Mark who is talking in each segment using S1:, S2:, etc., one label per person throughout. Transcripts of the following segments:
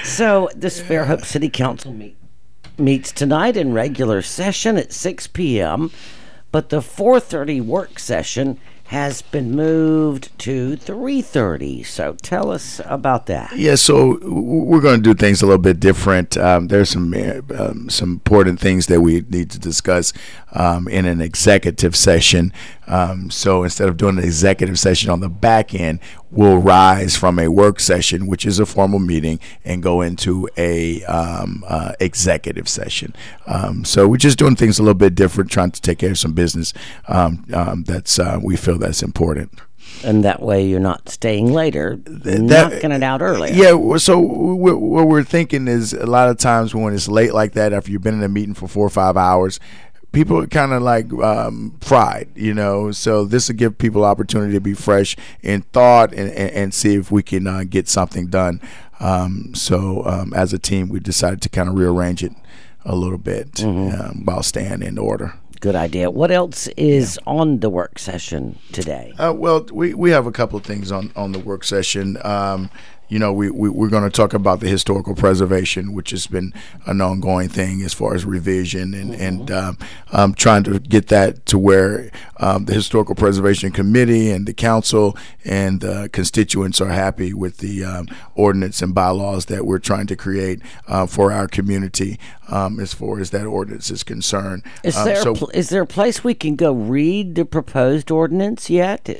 S1: So this Fairhope City Council meets tonight in regular session at 6 p.m., but the 4:30 work session has been moved to 3:30. So tell us about that.
S2: Yeah, so we're going to do things a little bit different. There's some important things that we need to discuss in an executive session. So instead of doing an executive session on the back end, we'll rise from a work session, which is a formal meeting, and go into a executive session. So we're just doing things a little bit different, trying to take care of some business that's we feel that's important.
S1: And that way you're not staying later, knocking it out earlier.
S2: Yeah, so what we're thinking is a lot of times when it's late like that, after you've been in a meeting for 4 or 5 hours, people are kind of like fried, so this will give people opportunity to be fresh in thought and see if we can get something done. So as a team, we decided to kind of rearrange it a little bit while staying in order.
S1: Good idea. What else is on the work session today?
S2: Well, we have a couple of things on the work session. We're going to talk about the historical preservation, which has been an ongoing thing as far as revision and trying to get that to where the Historical Preservation Committee and the council and the constituents are happy with the ordinance and bylaws that we're trying to create for our community as far as that ordinance is concerned.
S1: Is there a place we can go read the proposed ordinance yet?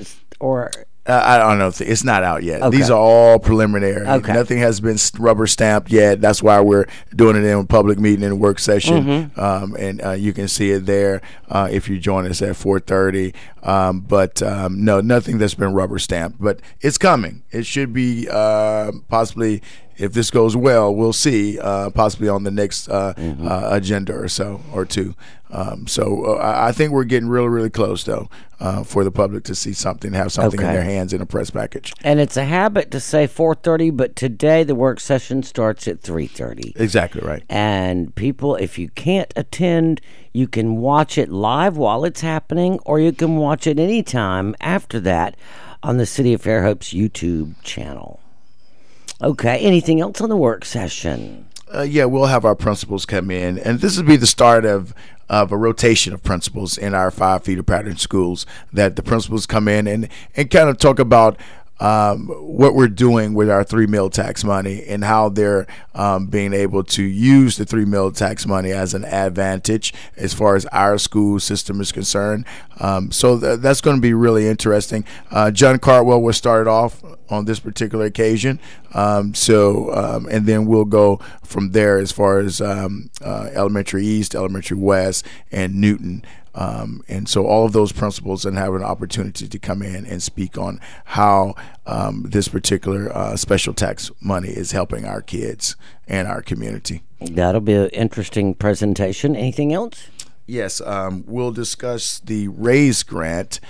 S2: I don't know. It's not out yet.
S1: Okay.
S2: These are all preliminary.
S1: Okay.
S2: Nothing has been rubber stamped yet. That's why we're doing it in a public meeting and work session. And you can see it there if you join us at 4:30. But no, nothing that's been rubber stamped. But it's coming. It should be possibly. If this goes well, we'll see possibly on the next agenda or two. So I think we're getting really, really close, though, for the public to see something, have something in their hands in a press package.
S1: And it's a habit to say 4:30, but today the work session starts at 3:30.
S2: Exactly right.
S1: And people, if you can't attend, you can watch it live while it's happening, or you can watch it anytime after that on the City of Fairhope's YouTube channel. Okay, anything else on the work session?
S2: Yeah, we'll have our principals come in, and this will be the start of a rotation of principals in our 5 feeder pattern schools, that the principals come in and kind of talk about what we're doing with our 3 meal tax money and how they're being able to use the 3 meal tax money as an advantage as far as our school system is concerned. So that's going to be really interesting. John Cartwell will start it off on this particular occasion. And then we'll go from there as far as Elementary East, Elementary West, and Newton. And so all of those principals and have an opportunity to come in and speak on how this particular special tax money is helping our kids and our community.
S1: That'll be an interesting presentation. Anything else?
S2: Yes, we'll discuss the RAISE grant,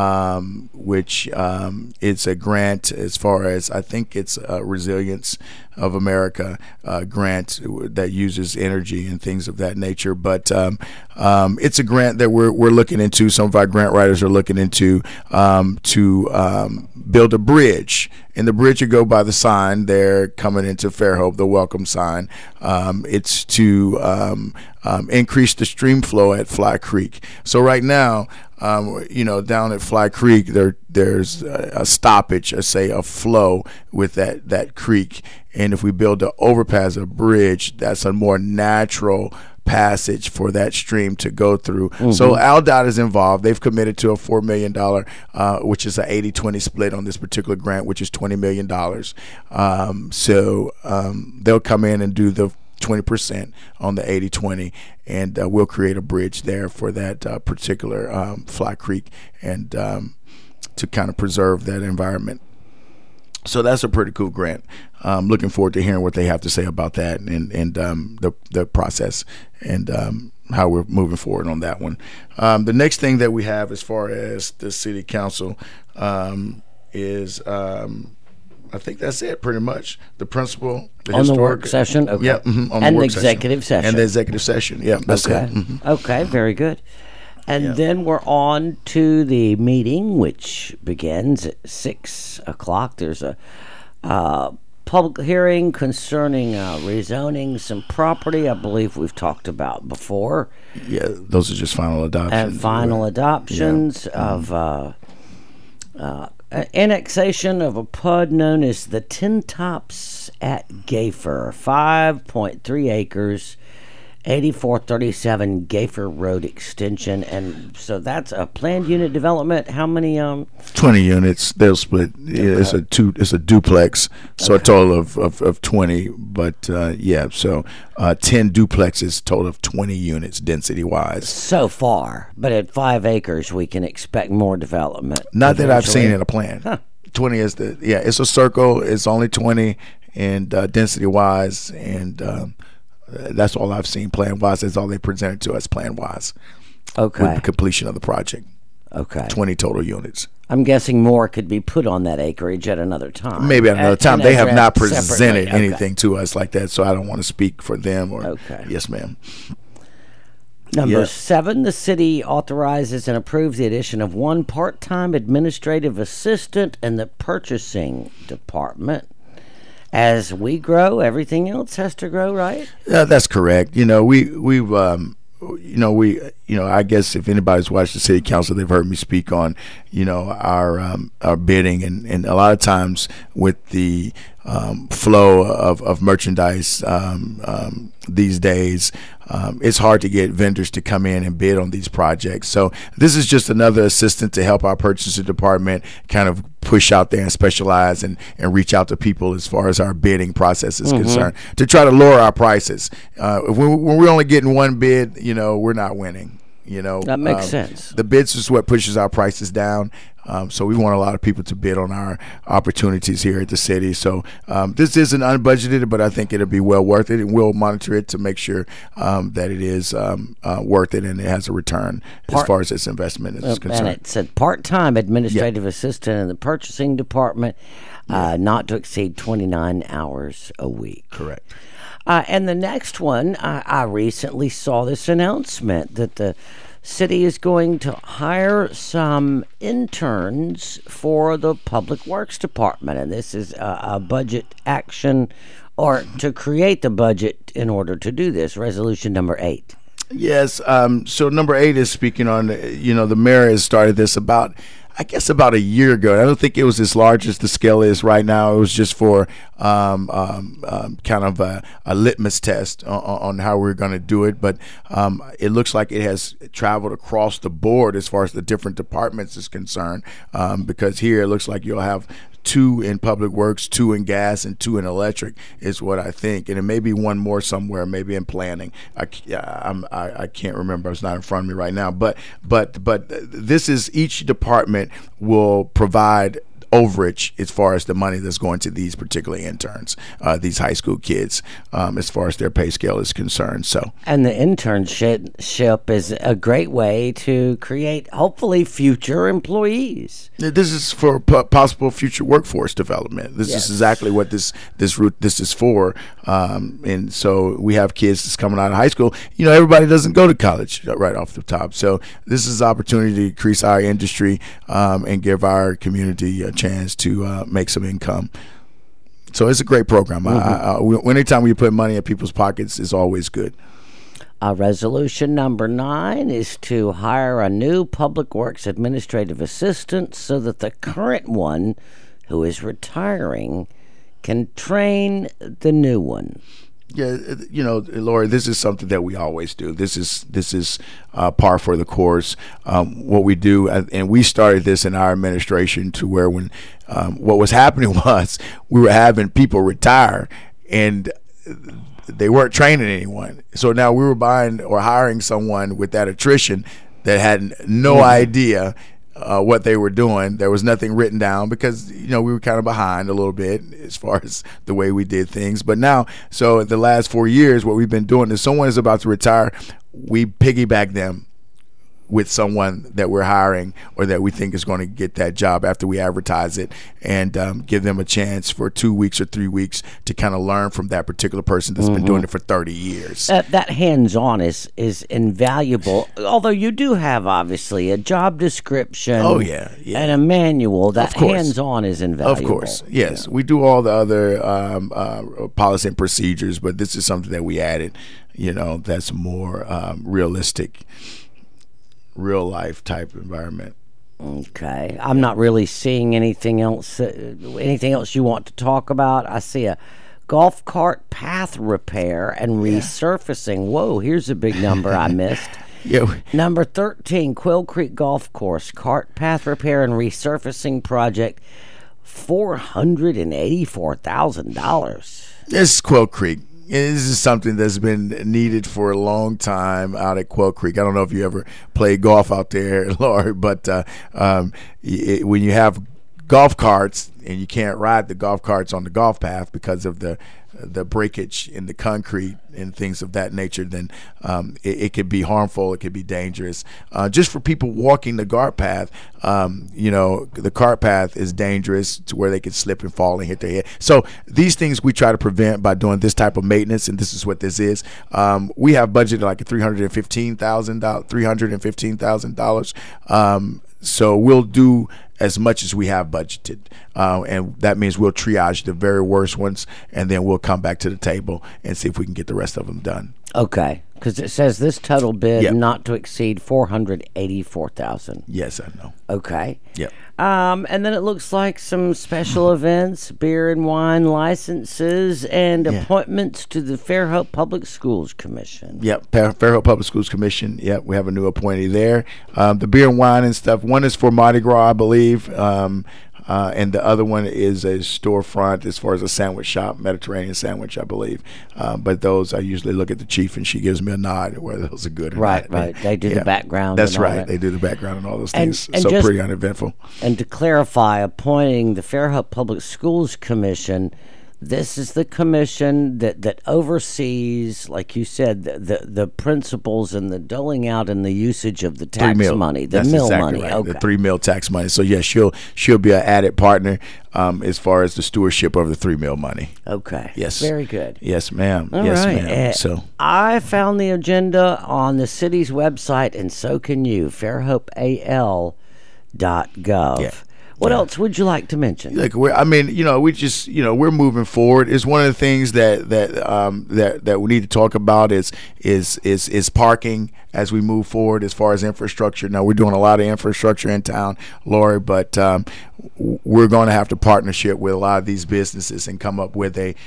S2: which it's a grant as far as, I think it's a Resilience of America grant that uses energy and things of that nature. But it's a grant that we're looking into. Some of our grant writers are looking into to build a bridge. And the bridge would go by the sign there coming into Fairhope, the welcome sign. It's to increase the stream flow at Fly Creek. So right now, down at Fly Creek, there's a stoppage, a flow with that creek. And if we build an overpass, a bridge, that's a more natural passage for that stream to go through. So AlDOT is involved. They've committed to a $4 million, which is an 80-20 split on this particular grant, which is $20 million. They'll come in and do the 20% on the 80-20, and we'll create a bridge there for that particular Fly Creek and to kind of preserve that environment. So that's a pretty cool grant. Looking forward to hearing what they have to say about that and the process and how we're moving forward on that one. The next thing that we have as far as the city council is I think that's it pretty much. The principal,
S1: the work session, okay.
S2: Yeah, on the
S1: and
S2: work
S1: the executive session.
S2: And the executive session, yeah, that's
S1: okay.
S2: it. Mm-hmm.
S1: Okay, very good. And then we're on to the meeting, which begins at 6 o'clock. There's a public hearing concerning rezoning some property. I believe we've talked about before.
S2: Yeah, those are just final adoptions.
S1: And final adoptions of annexation of a PUD known as the Tin Tops at Gayfer, 5.3 acres, 8437 Gayfer Road extension. And so that's a planned unit development. How many
S2: 20 units. They'll split. Yeah, it's a duplex, so a total of 20. But so 10 duplexes, total of 20 units density wise
S1: so far. But at 5 acres we can expect more development.
S2: Not
S1: eventually.
S2: that I've seen in a plan. 20 is it's a circle. It's only 20 and density wise, and that's all I've seen plan wise. That's all they presented to us plan wise.
S1: Okay.
S2: With the completion of the project.
S1: Okay.
S2: 20 total units.
S1: I'm guessing more could be put on that acreage at another time.
S2: Maybe at another time. They have not presented
S1: separately.
S2: anything to us like that, so I don't want to speak for them.
S1: Okay.
S2: Yes, ma'am.
S1: Number 7, the city authorizes and approves the addition of 1 part-time administrative assistant in the purchasing department. As we grow, everything else has to grow, right?
S2: That's correct. I guess if anybody's watched the city council, they've heard me speak on, our bidding, and a lot of times with the flow of merchandise these days, it's hard to get vendors to come in and bid on these projects. So this is just another assistant to help our purchasing department kind of push out there and specialize and reach out to people as far as our bidding process is concerned, to try to lower our prices. When we're only getting one bid, we're not winning.
S1: That makes sense.
S2: The bids is what pushes our prices down. So we want a lot of people to bid on our opportunities here at the city. So this isn't unbudgeted, but I think it'll be well worth it, and we'll monitor it to make sure that it is worth it and it has a return as far as its investment is concerned.
S1: And it said part-time administrative assistant in the purchasing department, not to exceed 29 hours a week.
S2: Correct.
S1: And the next one, I recently saw this announcement that the city is going to hire some interns for the Public Works Department. And this is a budget action, or to create the budget in order to do this. Resolution number 8.
S2: Yes. So number 8 is speaking on, the mayor has started this about a year ago. I don't think it was as large as the scale is right now. It was just for kind of a litmus test on how we're going to do it. But it looks like it has traveled across the board as far as the different departments is concerned, because here it looks like you'll have 2 in public works, 2 in gas, and 2 in electric is what I think. And it may be 1 more somewhere, maybe in planning. I can't remember. It's not in front of me right now. But this is, each department will provide overage as far as the money that's going to these particular interns, these high school kids, as far as their pay scale is concerned. So,
S1: and the internship is a great way to create, hopefully, future employees.
S2: This is for possible future workforce development. This is exactly what this is for. And so we have kids that's coming out of high school. Everybody doesn't go to college right off the top. So this is an opportunity to increase our industry and give our community a chance to make some income. So it's a great program. Anytime we put money in people's pockets is always good.
S1: Resolution number 9 is to hire a new Public Works administrative assistant so that the current one, who is retiring, can train the new one.
S2: Yeah, Lori, this is something that we always do. This is par for the course. What we do, and we started this in our administration, to where when what was happening was we were having people retire and they weren't training anyone. So now we were buying or hiring someone with that attrition that had no idea what they were doing. There was nothing written down because, we were kind of behind a little bit as far as the way we did things. But now, so the last 4 years, what we've been doing is someone is about to retire, we piggyback them with someone that we're hiring or that we think is going to get that job after we advertise it, and give them a chance for 2 weeks or 3 weeks to kind of learn from that particular person that's been doing it for 30 years.
S1: That hands-on is invaluable, although you do have, obviously, a job description and a manual. That hands-on is invaluable.
S2: Of course, yes. We do all the other policy and procedures, but this is something that we added, that's more realistic, real-life type environment.
S1: Okay. I'm not really seeing anything else you want to talk about. I see a golf cart path repair and resurfacing. Whoa, here's a big number I missed. Number 13, Quail Creek Golf Course, cart path repair and resurfacing project, $484,000.
S2: This is Quail Creek. This is something that's been needed for a long time out at Quail Creek. I don't know if you ever played golf out there, Laurie, but when you have golf carts and you can't ride the golf carts on the golf path because of the breakage in the concrete and things of that nature, then it could be harmful. It could be dangerous. Just for people walking the cart path, the cart path is dangerous to where they could slip and fall and hit their head. So these things we try to prevent by doing this type of maintenance, and this is what this is. We have budgeted like $315,000. So we'll do as much as we have budgeted, and that means we'll triage the very worst ones, and then we'll come back to the table and see if we can get the rest of them done.
S1: Okay, because it says this total bid not to exceed $484,000.
S2: Yes, I know.
S1: Okay.
S2: Yep.
S1: And then it looks like some special events, beer and wine licenses, and appointments to the Fairhope Public Schools Commission.
S2: Yep, Fairhope Public Schools Commission. Yep, we have a new appointee there. The beer and wine and stuff. One is for Mardi Gras, I believe. And the other one is a storefront as far as a sandwich shop, Mediterranean sandwich, I believe. But those, I usually look at the chief and she gives me a nod whether those are good or not.
S1: Right. They do the background.
S2: That's
S1: and all
S2: right.
S1: that.
S2: They do the background and all those things.
S1: And
S2: so
S1: just,
S2: pretty uneventful.
S1: And to clarify, appointing the Fairhope Public Schools Commission, this is the commission that oversees, like you said, the principles and the doling out and the usage of the tax money, the mill
S2: exactly
S1: money.
S2: Right.
S1: Okay.
S2: The 3 mill tax money. So yes, she'll be an added partner as far as the stewardship of the 3 mill money.
S1: Okay.
S2: Yes.
S1: Very good.
S2: Yes, ma'am.
S1: All
S2: yes,
S1: right.
S2: ma'am. So
S1: I found the agenda on the city's website, and so can you. FairhopeAL.gov.
S2: Yeah.
S1: What else would you like to mention?
S2: Look, we're moving forward. It's one of the things that we need to talk about is parking as we move forward as far as infrastructure. Now we're doing a lot of infrastructure in town, Laurie, but we're going to have to partnership with a lot of these businesses and come up with a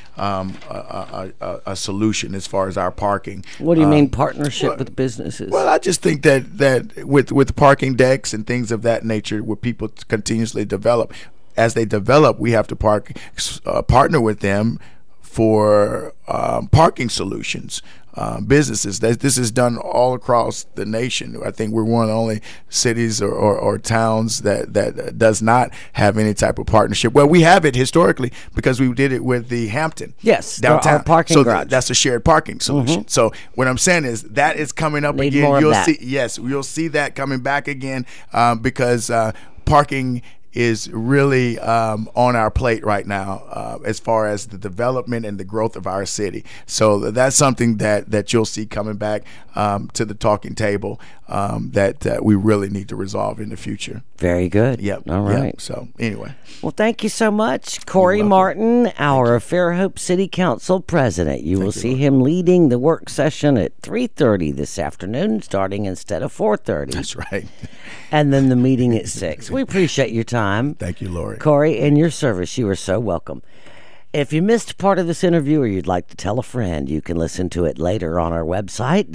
S2: solution as far as our parking.
S1: What do you mean partnership with businesses?
S2: Well, I just think that with parking decks and things of that nature, where people continuously develop, as they develop, we have to partner with them for parking solutions. Businesses. This is done all across the nation. I think we're one of the only cities or towns that does not have any type of partnership. Well, we have it historically because we did it with the Hampton.
S1: Yes,
S2: downtown.
S1: our parking garage.
S2: That's a shared parking solution. So what I'm saying is that is coming up again. You'll see that coming back again because parking is really on our plate right now as far as the development and the growth of our city. So that's something that you'll see coming back to the talking table that we really need to resolve in the future.
S1: Very good.
S2: Yep.
S1: All right.
S2: Yep. So anyway.
S1: Well, thank you so much, Corey Martin, our Fairhope City Council president. You will see him leading the work session at 3:30 this afternoon, starting instead of 4:30.
S2: That's right.
S1: And then the meeting at 6. We appreciate your time.
S2: Thank you, Laurie.
S1: Corey, and your service. You are so welcome. If you missed part of this interview or you'd like to tell a friend, you can listen to it later on our website,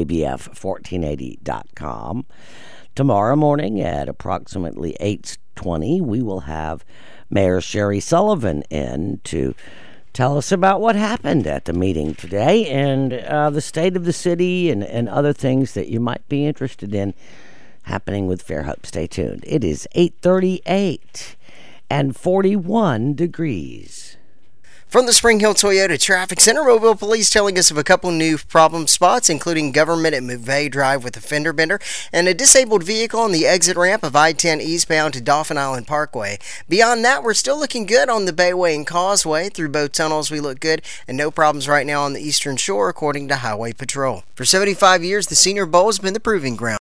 S1: WABF1480.com. Tomorrow morning at approximately 8:20, we will have Mayor Sherry Sullivan in to tell us about what happened at the meeting today and the state of the city and other things that you might be interested in happening with Fairhope. Stay tuned. It is 8:38 and 41 degrees.
S3: From the Spring Hill Toyota Traffic Center, Mobile Police telling us of a couple new problem spots, including Government at McVeigh Drive with a fender bender and a disabled vehicle on the exit ramp of I-10 eastbound to Dauphin Island Parkway. Beyond that, we're still looking good on the Bayway and Causeway. Through both tunnels, we look good, and no problems right now on the Eastern Shore, according to Highway Patrol. For 75 years, the Senior Bowl has been the proving ground.